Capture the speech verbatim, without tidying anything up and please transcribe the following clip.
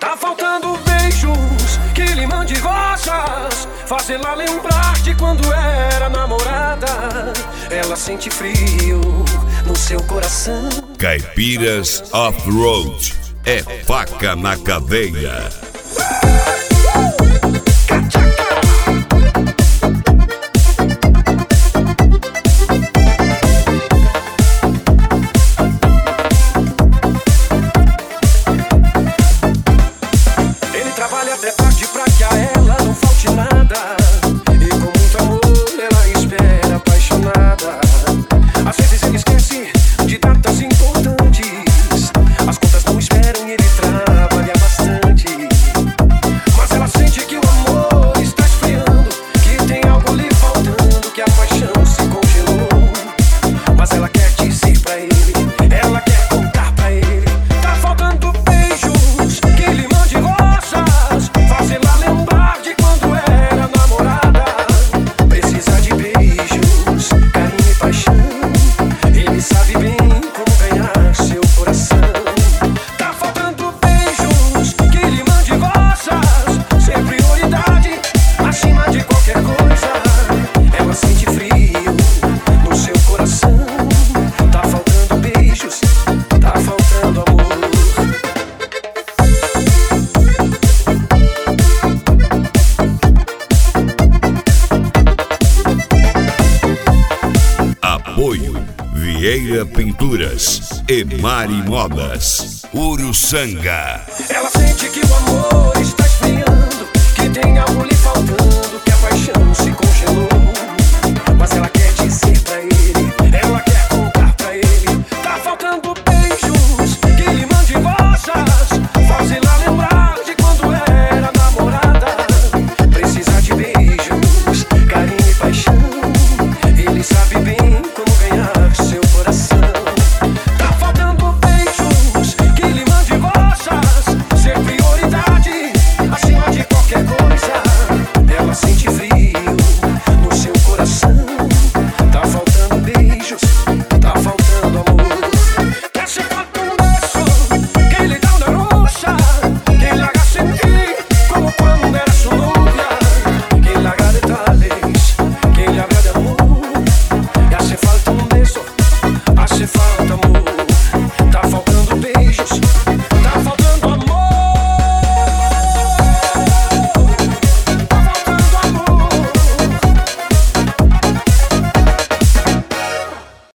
Tá faltando beijos que lhe mande rosas, fazê-la lembrar de quando era namorada. Ela sente frio no seu coração. Caipiras Off-Road é faca na caveia. Ele trabalha até tarde pra que a ela não falte nada, e com muito amor ela espera apaixonada. Às vezes ele esquece de datas importantes, as contas não esperam e ele trabalha bastante. Mas ela sente que o amor está esfriando, que tem algo lhe faltando, que a paixão se congelou. Mas ela quer dizer pra ele, ela quer contar pra ele. Tá faltando beijos que lhe mande rosas, fazê-la lembrar de quando era namorada. Precisa de beijos, carinho e paixão. Ele sabe bem como ganhar seu coração. Tá faltando beijos que lhe mande rosas, ser prioridade acima de qualquer coisa. Ela sente frio no seu coração. Tá faltando beijos, tá faltando amor. Apoio Vieira Pinturas e Mari Modas, Uruçanga. Ela sente que o amor está esfriando, que tem algo lhe faltando, que a paixão se congelou. Mas ela quer dizer pra ele,